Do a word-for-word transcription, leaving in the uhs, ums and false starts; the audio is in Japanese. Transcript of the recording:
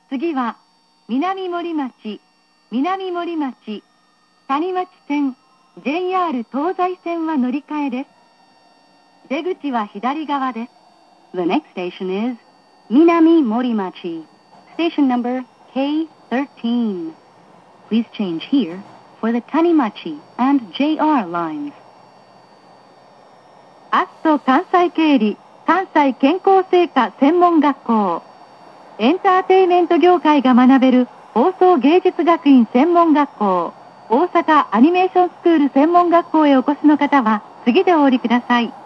次は南森町、南森町、谷町線、ジェイアール 東西線は乗り換えです。出口は左側です。 The next station is Minami Morimachi, station number K thirteen. Please change here for the Tanimachi and J R lines. アッソ関西経理関西健康製菓専門学校、エンターテイメント業界が学べる放送芸術学院専門学校、大阪アニメーションスクール専門学校へお越しの方は次でお降りください。